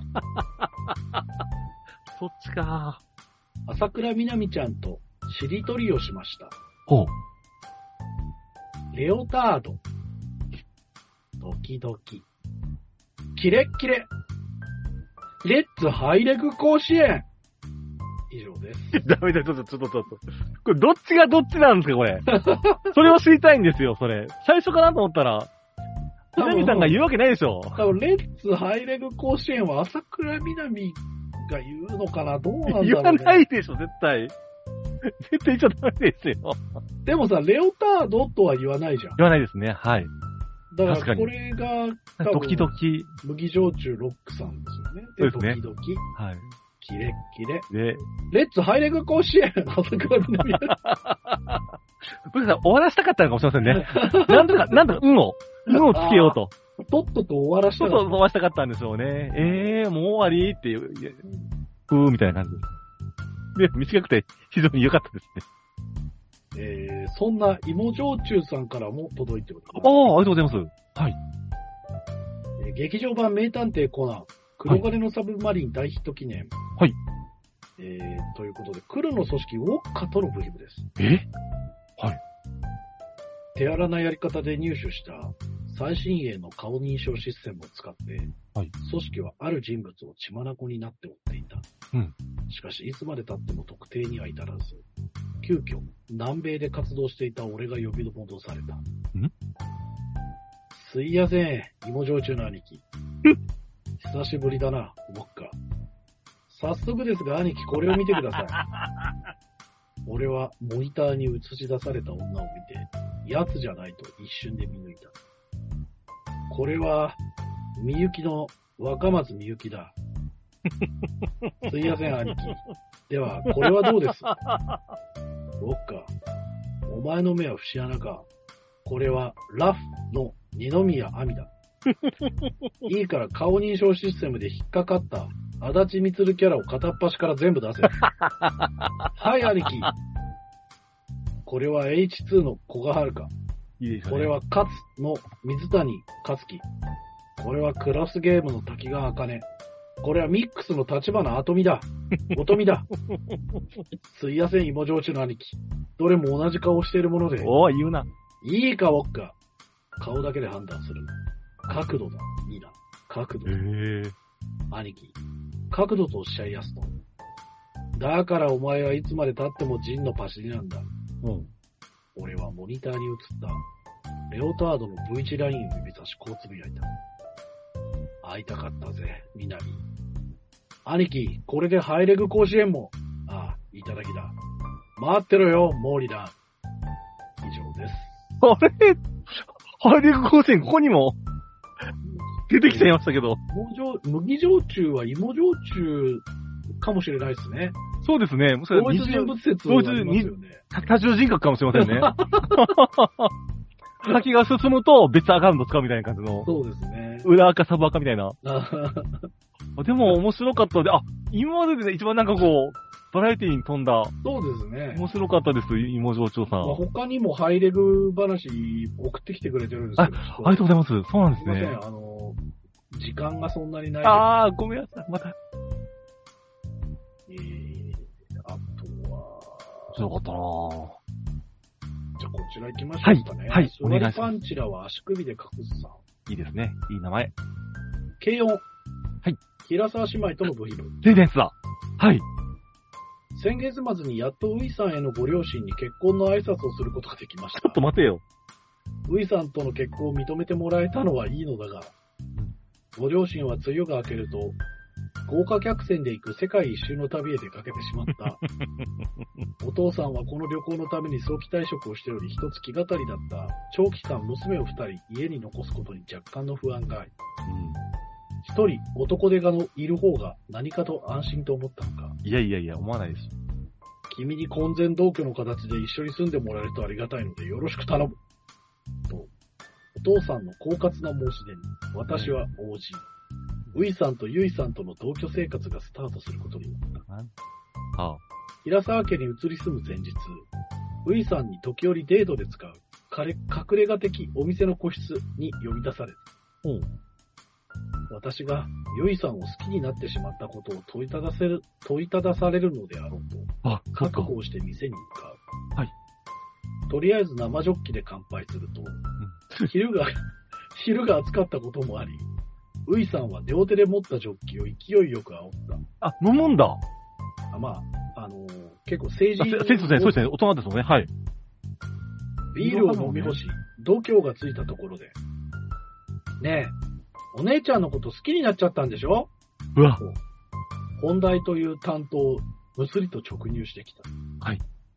そっちか。 朝倉みなみちゃんとしりとりをしました。 ほう。 レオタード。ドキドキ。キレッキレ。レッツハイレグ甲子園。以上です。 ダメだ、ちょっと。これどっちがどっちなんですか、これ。それを知りたいんですよ、それ。最初かなと思ったら、みなみさんが言うわけないでしょ。 多分レッツハイレグ甲子園は朝倉みなみが言うのかな、どうなんだろう、ね。 言わないでしょ、絶対。絶対言っちゃダメですよ。 でもさ、レオタードとは言わないじゃん。 言わないですね、はい。 だからこれが、 ドキドキ。 麦焼酎ロックさんですよね。 そうですね。 ドキドキ。 はい。 キレッキレ。 で、 レッツハイレグ甲子園朝倉みなみ。 僕さん終わらしたかったのかもしれませんね。なんとか、運をつけようと。 とっとと終わらしたそう終わらしたかったんでしょうね。もう終わりっていう、みたいな感じです。で、短くて非常に良かったですね。そんな芋焼酎さんからも届いております。 ありがとうございます。はい。 劇場版名探偵コナン、黒金のサブマリン大ヒット記念。 はい。 ということで、黒の組織ウォッカとのブヒブです。 はい。 手荒なやり方で入手した最新鋭の顔認証システムを使って、はい、組織はある人物を血眼になって追っていた。しかし、いつまで経っても特定には至らず、急遽、南米で活動していた俺が呼び戻された。すいやせん、芋焼酎の兄貴。久しぶりだな、ウォッカ。早速ですが、兄貴、これを見てください。俺はモニターに映し出された女を見て、奴じゃないと一瞬で見抜いた。これは、みゆきの若松みゆきだ。すいやせん、兄貴。では、これはどうです？ウォッカ、お前の目は節穴か。これは、ラフの二宮亜美だ。いいから顔認証システムで引っかかった足立みつるキャラを片っ端から全部出せ。はい、兄貴。これは H2 の古賀遥。いいですね。これは勝の水谷勝樹。これはクロスゲームの滝川茜。これはミックスの立花あとみだ。おとみだ。すいやせん、芋焼酎の兄貴。どれも同じ顔をしているもので。 おい、言うな。 いいか、ウォッカ。顔だけで判断する。角度だ。いいな。角度。兄貴。角度とおっしゃいやすと。だからお前はいつまで経ってもジンのパシリなんだ。俺はモニターに映ったレオタードの V1 ラインを指差しこうつぶやいた。会いたかったぜ、ミナミ。兄貴、これでハイレグ甲子園も。ああ、いただきだ。待ってろよ、モーリラン。以上です。 あれハイレグ甲子園ここにも出てきちゃいましたけど。 麦焼酎は芋焼酎かもしれないですね。 そうですね。もしかしたら同一人物説はありますよね。 多重人格かもしれませんね。先が進むと別アカウント使うみたいな感じの。 そうですね。 裏垢サブ垢みたいな。でも面白かったで、今までで、ね、一番なんかこう、バラエティに富んだ。 そうですね。 面白かったです、芋焼酎さん。 他にもハイレグ話送ってきてくれてるんですけど。 ありがとうございます。そうなんですね。 すいません、時間がそんなにない。 ごめんなさい。また。 あとは。 面白かったなぁ。 じゃあこちら行きましょうかね。 はい、 お願いします。ソラリパンチラは足首で隠すさん。 いいですね。いい名前。 軽音。 はい。 平沢姉妹との部品。 レデンスだ。はい。 先月末にやっとウイさんへのご両親に結婚の挨拶をすることができました。 ちょっと待てよ。 ウイさんとの結婚を認めてもらえたのはいいのだが、ご両親は梅雨が明けると、豪華客船で行く世界一周の旅へ出かけてしまった。お父さんはこの旅行のために早期退職をしており、一つ気がかりだった長期間娘を二人家に残すことに若干の不安があり、一人男手がいる方が何かと安心と思ったのか。 いや、思わないです。 君に婚前同居の形で一緒に住んでもらえるとありがたいのでよろしく頼む。と、お父さんの狡猾な申し出に、私は応じ、ウイさんとユイさんとの同居生活がスタートすることになった。平沢家に移り住む前日、ウイさんに時折デートで使う隠れ家的お店の個室に呼び出される。私がユイさんを好きになってしまったことを問いただされるのであろうと、覚悟をして店に向かう。はい。とりあえず生ジョッキで乾杯すると、昼が暑かったこともあり、ウイさんは両手で持ったジョッキを勢いよく煽った。 飲むんだ。 結構成人。 そうですね、大人ですもんね、はい。 ビールを飲み干し、度胸がついたところで、ねえ、お姉ちゃんのこと好きになっちゃったんでしょ？ うわ。 本題という担当をむすりと直入してきた。 はい。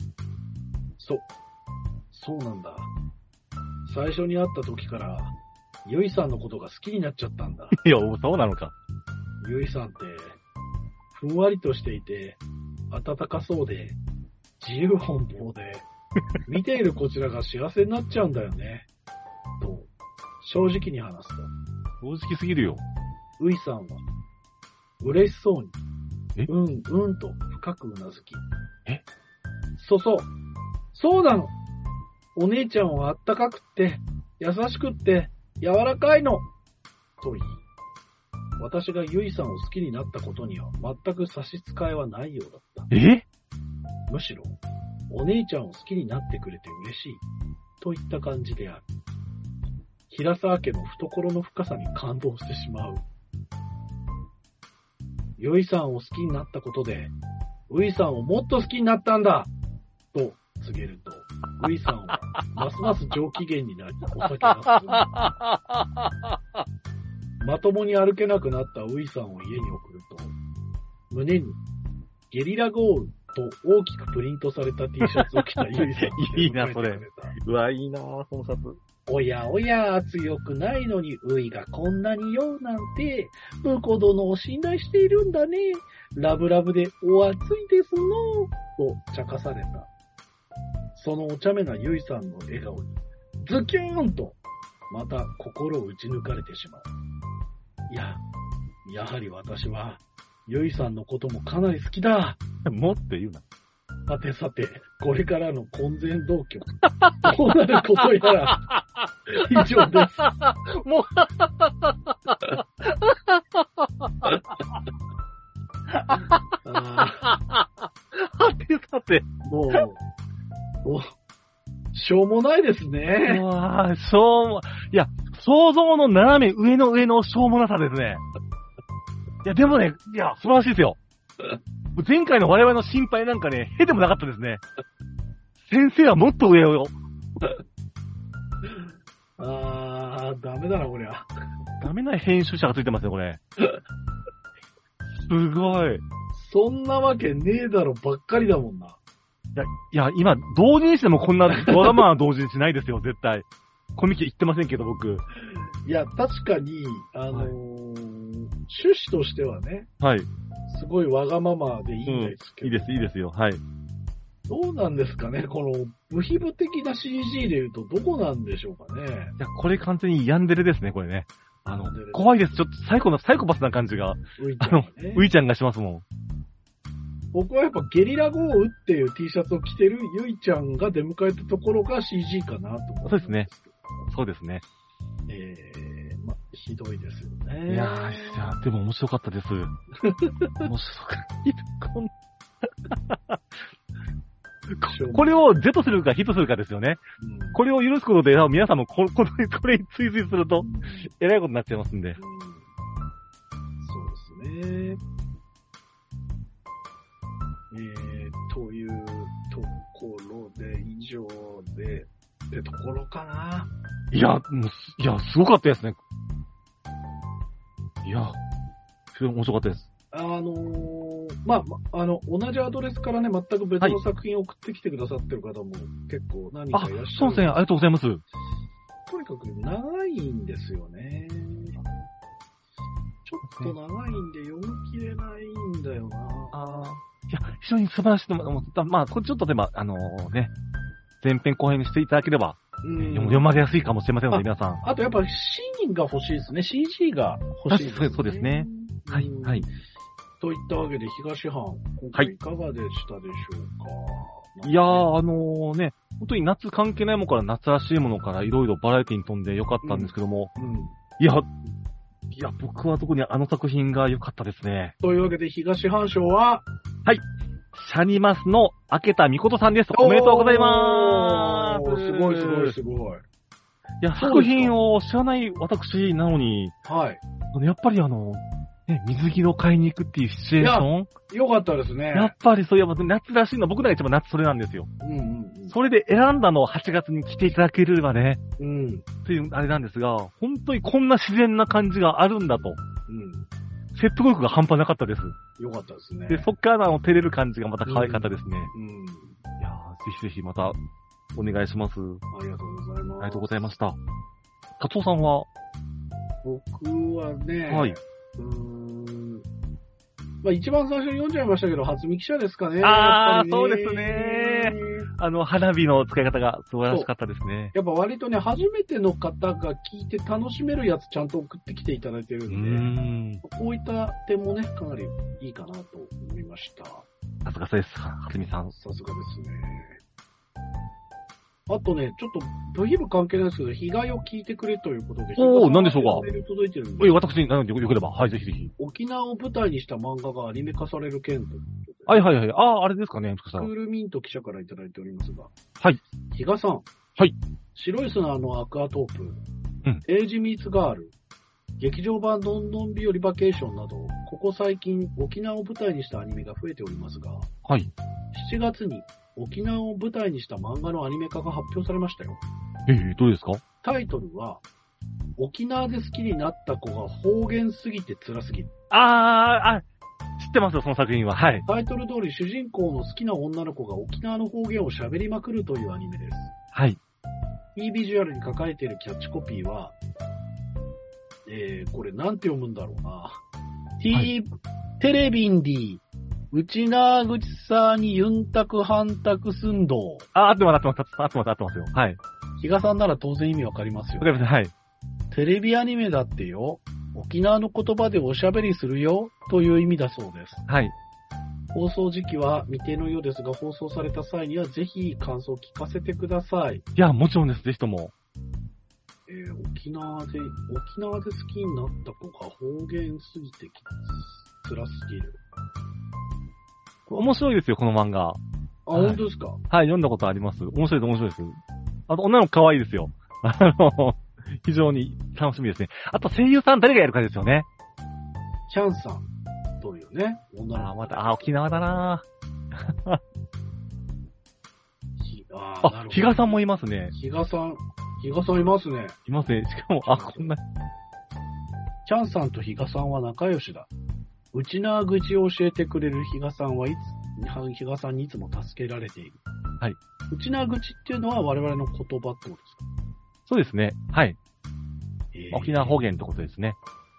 そうなんだ。最初に会った時から、ゆいさんのことが好きになっちゃったんだ。 いや、そうなのか。 ゆいさんって、 ふんわりとしていて、暖かそうで、自由奔放で、見ているこちらが幸せになっちゃうんだよね。と、正直に話すと。 正直すぎるよ。 ウイさんは、嬉しそうに、 えうんと深くうなずき。 えそうなの。お姉ちゃんはあったかくって、優しくって、柔らかいの。と言い、私がユイさんを好きになったことには全く差し支えはないようだった。むしろ、お姉ちゃんを好きになってくれて嬉しい。といった感じである。平沢家の懐の深さに感動してしまう。ユイさんを好きになったことで、ウイさんをもっと好きになったんだと告げると、ウイさんはますます上機嫌になり、お酒が進む。まともに歩けなくなったウイさんを家に送ると、胸にゲリラ豪雨と大きくプリントされた T シャツを着たユイさん。 いいな、それ。うわ、いいな、そのシャツ。 おやおや、強くないのにウイがこんなに酔うなんて、婿殿を信頼しているんだね。ラブラブでお熱いですの。と茶化された。そのお茶目なユイさんの笑顔に、ズキューンと、また心を打ち抜かれてしまう。やはり私は、ユイさんのこともかなり好きだ。 もって言うな。 さて、これからの婚前同居、どうなることやら、以上です。 もう、さて。 もう、しょうもないですね。 いや、想像の斜め上のしょうもなさですね。いや、でもね、素晴らしいですよ。前回の我々の心配なんかね、へでもなかったですね。先生はもっと上を。 ダメだな、こりゃ。 ダメな編集者がついてますよ、これ。すごい。 そんなわけねえだろばっかりだもんな。 いや、今、同時にしてもこんなわがまま同時にしないですよ、絶対。コミケ言ってませんけど、僕。 いや、確かに、趣旨としてはね。 はい。 すごいわがままでいいんですけど。 いいですよ、はい。 どうなんですかね、この、部費部的な CG で言うとどこなんでしょうかね。 いや、これ完全にヤンデレですね、これね。怖いです。ちょっとサイコパスな感じが、ウイちゃんがしますもん。 僕はやっぱゲリラ豪雨っていう T シャツを着てるユイちゃんが出迎えたところが CG かなと思って。 そうですね。そうですね。 ひどいですよね。 いや、でも面白かったです。面白かった。これを Z するかヒットするかですよね。これを許すことで、皆さんもこれに追随すると、えらいことになっちゃいますんで。 そうですね。というところで、以上で、ってところかな。 いや、すごかったですね。いや、面白かったです。 同じアドレスからね、全く別の作品を送ってきてくださってる方も結構何人かいらっしゃる。 そうですね、ありがとうございます。 とにかく長いんですよね。ちょっと長いんで読み切れないんだよな。 いや、非常に素晴らしいと思った。これちょっとでも、前編後編にしていただければ、読まれやすいかもしれませんので、皆さん。 あとやっぱシーンが欲しいですね。CG が欲しいですね。 そうですね。はい、はい。 といったわけで、東藩、今回いかがでしたでしょうか。 いやー、本当に夏関係ないものから夏らしいものからいろいろバラエティに飛んでよかったんですけども、いや、僕は特にあの作品が良かったですね。 というわけで、東藩賞は、 はい。シャニマスの明田美琴さんです。おめでとうございまーす。 すごいすごいすごい。 いや、作品を知らない私なのに、 はい。 やっぱり水着を買いに行くっていうシチュエーションよかったですね。 やっぱりそういえば夏らしいの、僕らが一番夏それなんですよ。それで選んだのを8月に来ていただければね、っていうあれなんですが、本当にこんな自然な感じがあるんだと。説得力が半端なかったです。 よかったですね。 で、そっから照れる感じがまた可愛かったですね。いやー、ぜひぜひまたお願いします。 ありがとうございます。 ありがとうございました。カツオさんは？ 僕はね、 はい。 まあ一番最初に読んじゃいましたけど、初見記者ですかね。 ああ、 やっぱりねそうですね。花火の使い方が素晴らしかったですね。 やっぱ割とね、初めての方が聞いて楽しめるやつちゃんと送ってきていただいてるんで、こういった点もね、かなりいいかなと思いました。 さすがです、初見さん。 さすがですね。あとね、ちょっと、ブヒブ関係ないですけど、被害を聞いてくれということで。 おー、何でしょうか。 メール届いてるんで。 私に、よければ。はい、ぜひぜひ。 沖縄を舞台にした漫画がアニメ化される件ということで。 はいはいはい。あれですかね、 スクールミント記者からいただいておりますが。 はい。 比嘉さん。 はい。 白い砂のアクアトープ。 うん。 エイジミーツガール。劇場版どんどん日和バケーションなど、ここ最近沖縄を舞台にしたアニメが増えておりますが。 はい。 7月に沖縄を舞台にした漫画のアニメ化が発表されましたよ。 どうですか？ タイトルは、沖縄で好きになった子が方言すぎて辛すぎる。 知ってますよ、その作品は。はい。 タイトル通り主人公の好きな女の子が沖縄の方言を喋りまくるというアニメです。 はい。 いいビジュアルに書かれているキャッチコピーは、これなんて読むんだろうな。はい、テレビンディ、うちなぐちさにユンタクハンタクスンド。 合ってますよ。はい。 比嘉さんなら当然意味わかりますよ。 わかります、はい。 テレビアニメだってよ。沖縄の言葉でおしゃべりするよという意味だそうです。 はい。 放送時期は未定のようですが、放送された際にはぜひ感想を聞かせてください。 いや、もちろんです、ぜひとも。 沖縄で好きになった子が方言すぎて辛すぎる。 面白いですよ、この漫画。 本当ですか？ はい、読んだことあります。面白いです。あと、女の子可愛いですよ。非常に楽しみですね。あと、声優さん誰がやるかですよね。 キャンさんというね、女の子。 また、沖縄だな比嘉さんもいますね。 比嘉さんいますね。 いますね。しかも、こんな。 キャンさんと比嘉さんは仲良しだ。うちな愚痴を教えてくれる比嘉さん比嘉さんにいつも助けられている。 はい。 うちな愚痴っていうのは我々の言葉ってことですか？ そうですね。はい。沖縄方言ってことですね。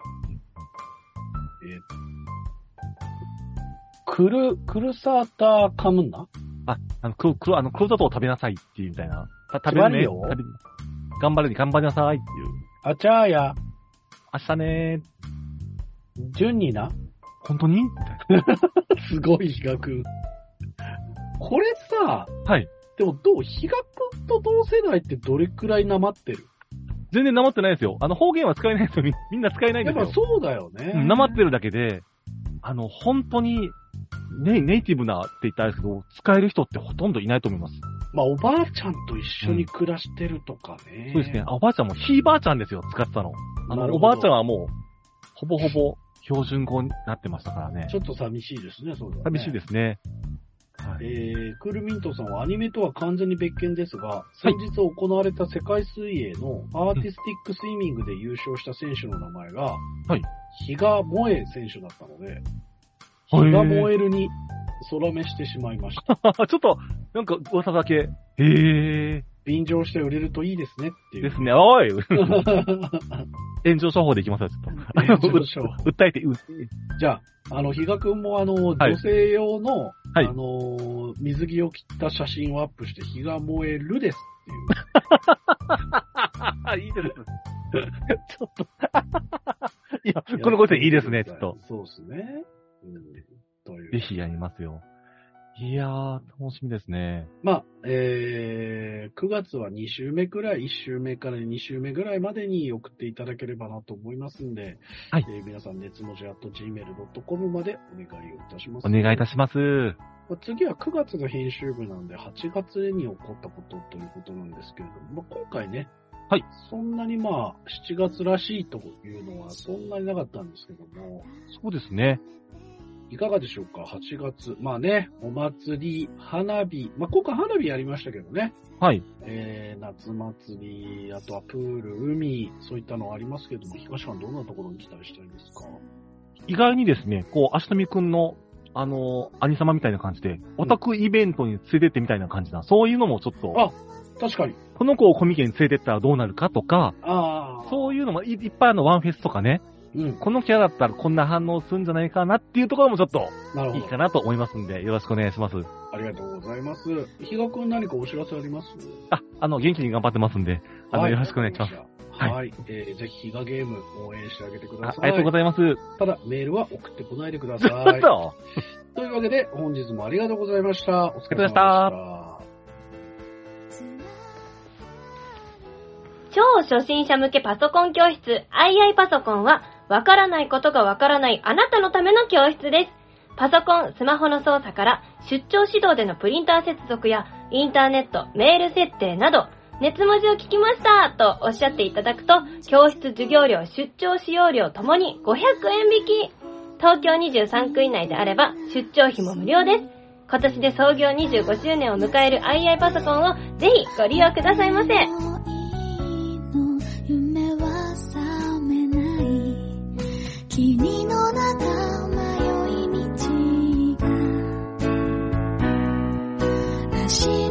クルサーターカムンナ？ 黒砂糖を食べなさいっていうみたいな。 食べるね。 頑張りなさいっていう。 あちゃーや。 明日ねー。順にな。 本当にすごい比嘉くん。これさ、 はい。 でも比嘉くんと同世代ってどれくらいなまってる？ 全然なまってないですよ。方言は使えないですよ。みんな使えないんですよ。 やっぱそうだよね。 なまってるだけで、本当に、ネイティブなって言ったらあれですけど、使える人ってほとんどいないと思います。 まあ、おばあちゃんと一緒に暮らしてるとかね。 そうですね。おばあちゃんもひいばあちゃんですよ、使ってたの。おばあちゃんはもう、ほぼほぼ標準語になってましたからね。 ちょっと寂しいですね、そうだね。 寂しいですね。 はい、クールミントさんはアニメとは完全に別件ですが、先日行われた世界水泳のアーティスティックスイミングで優勝した選手の名前が、比嘉萌え選手だったので、比嘉萌えるに空目してしまいました。 ちょっと、なんか噂だけ。 便乗して売れるといいですねっていう。 ですね、おい炎上処方でいきますよ、ちょっと。訴えて。 じゃあ、比嘉くんも女性用の、水着を着た写真をアップして、比嘉萌えるですっていう。いいです。ちょっと。いや、このご時世いいですね、ちょっと。 そうですね。 ぜひやりますよ。いやー、楽しみですね。 まあ、9月は2週目くらい、1週目から2週目ぐらいまでに送っていただければなと思いますんで、 はい。 皆さん、熱文字@gmail.com までお願いをいたします。 お願いいたします。 次は9月が編集部なんで、8月に起こったことということなんですけれども、今回ね、 はい。 そんなに7月らしいというのはそんなになかったんですけども、 そうですね。 いかがでしょうか、8月。まあね、お祭り、花火、まあ今回花火やりましたけどね。 はい。 夏祭り、あとはプール、海、そういったのありますけども、東さんどんなところに期待したいですか？ 意外にですね、足富くんの、兄様みたいな感じで、オタクイベントに連れてってみたいな感じな、そういうのもちょっと。 確かに。 この子をコミケに連れてったらどうなるかとか、 そういうのもいっぱいワンフェスとかね、 このキャラだったらこんな反応するんじゃないかなっていうところもちょっといいかなと思いますんで、よろしくお願いします。 ありがとうございます。比嘉くん何かお知らせあります？ 元気に頑張ってますんで、よろしくお願いします。 はい。ぜひ、比嘉ゲーム応援してあげてください。 ありがとうございます。 ただ、メールは送ってこないでください。というわけで、本日もありがとうございました。お疲れ様でした。 超初心者向けパソコン教室 II パソコンは、わからないことがわからないあなたのための教室です。パソコン、スマホの操作から出張指導でのプリンター接続やインターネット、メール設定など、熱文字を聞きましたとおっしゃっていただくと、教室授業料、出張使用料ともに500円引き。東京23区以内であれば出張費も無料です。今年で創業25周年を迎える II パソコンをぜひご利用くださいませ。君の中迷い道が